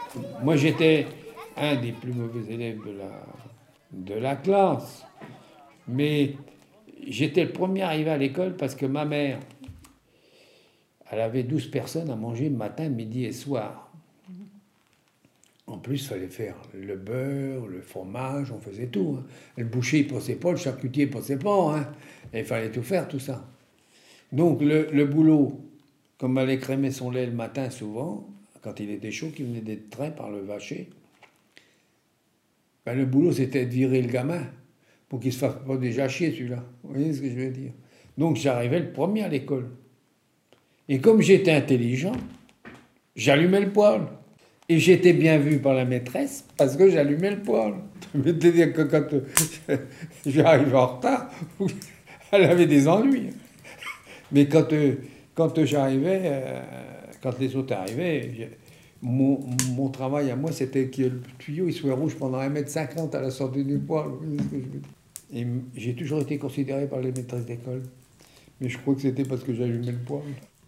Moi, j'étais un des plus mauvais élèves de la classe, mais j'étais le premier arrivé à l'école parce que ma mère, elle avait 12 personnes à manger matin, midi et soir. En plus, il fallait faire le beurre, le fromage, on faisait tout, hein. Le boucher, il passait pas, le charcutier, il passait pas, hein. Et il fallait tout faire, tout ça. Donc, le boulot, comme elle écrémait son lait le matin souvent, quand il était chaud, qu'il venait d'être trait par le vacher, ben, le boulot, c'était de virer le gamin pour qu'il se fasse pas déjà chier, celui-là. Vous voyez ce que je veux dire? Donc, j'arrivais le premier à l'école. Et comme j'étais intelligent, j'allumais le poêle. Et j'étais bien vu par la maîtresse parce que j'allumais le poêle. C'est-à-dire que quand j'arrivais en retard, elle avait des ennuis. Mais quand j'arrivais, quand les autres arrivaient, mon travail à moi, c'était que le tuyau il soit rouge pendant 1,50 m à la sortie du poêle. Vous voyez ce que je veux dire? Et j'ai toujours été considéré par les maîtresses d'école. Mais je crois que c'était parce que j'allumais le poêle.